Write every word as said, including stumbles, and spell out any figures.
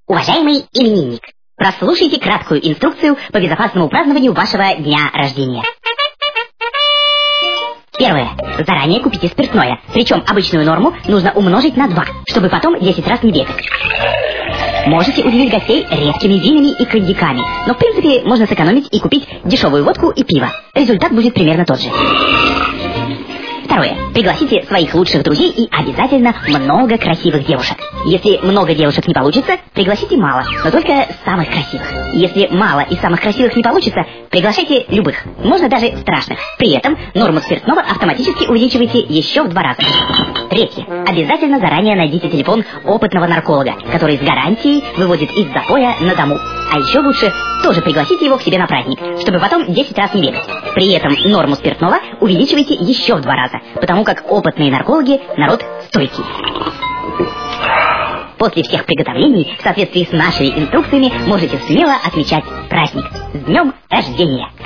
Уважаемый именинник, прослушайте краткую инструкцию по безопасному празднованию вашего дня рождения. Первое. Заранее купите спиртное. Причем обычную норму нужно умножить на два, чтобы потом десять раз не бегать. Можете удивить гостей редкими винами и коньяками, но в принципе можно сэкономить и купить дешевую водку и пиво. Результат будет примерно тот же. Второе. Пригласите своих лучших друзей и обязательно много красивых девушек. Если много девушек не получится, пригласите мало, но только самых красивых. Если мало и самых красивых не получится, приглашайте любых, можно даже страшных. При этом норму спиртного автоматически увеличивайте еще в два раза. Третье. Обязательно заранее найдите телефон опытного нарколога, который с гарантией выводит из запоя на дому. А еще лучше тоже пригласите его к себе на праздник, чтобы потом десять раз не бегать. При этом норму спиртного увеличивайте еще в два раза, потому как опытные наркологи народ стойкий. После всех приготовлений, в соответствии с нашими инструкциями, можете смело отмечать праздник. С днем рождения!